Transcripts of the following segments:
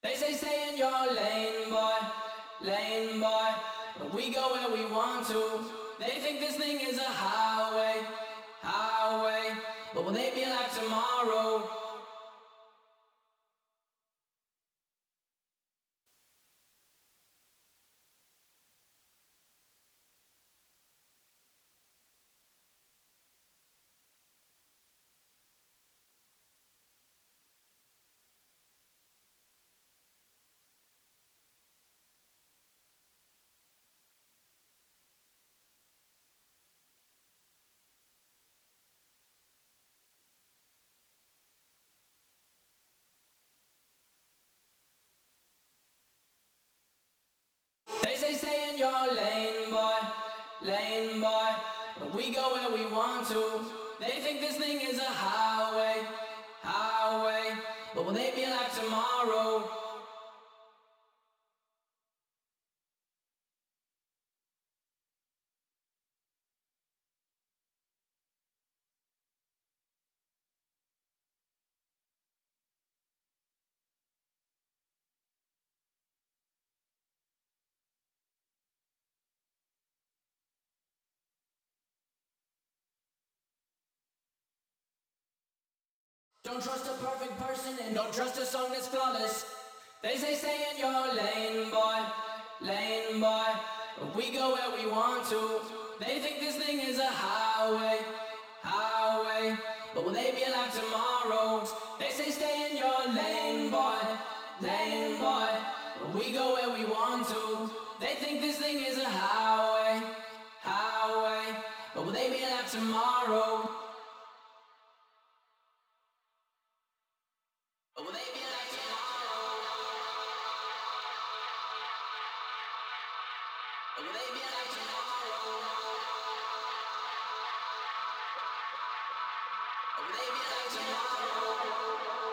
They say stay in your lane, boy. But we go where we want to. They think this thing is a highway. But will they be alive tomorrow? They say stay in your lane, boy. But we go where we want to. They think this thing is a highway. But will they be alive tomorrow? Don't trust a perfect person and don't trust a song that's flawless. They say stay in your lane, boy. But we go where we want to. They think this thing is a highway. But will they be alive tomorrow? They say stay in your lane, boy. But we go where we want to. They think this thing is a highway. But will they be alive tomorrow? But will they be alive tomorrow? But will they be alive tomorrow? But will they be alive tomorrow?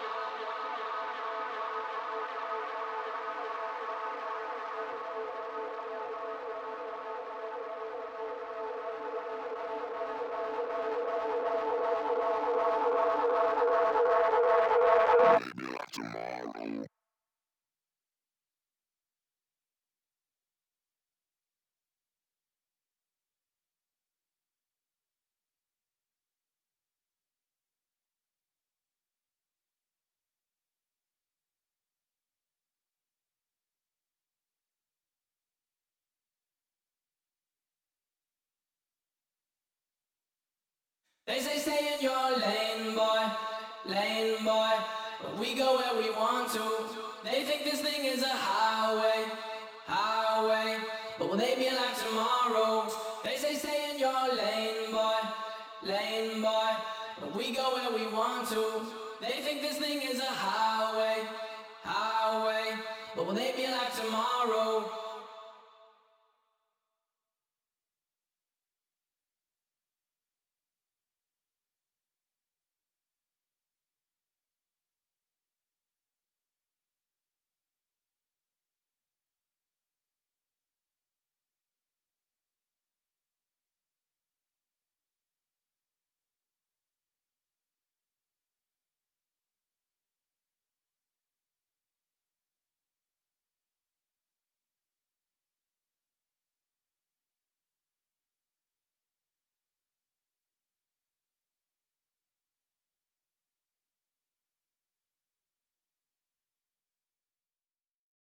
They say stay in your lane, boy. But we go where we want to. They think this thing is a highway. But will they be alive tomorrow? They say stay in your lane, boy. But we go where we want to. They think this thing is a highway. But will they be alive tomorrow?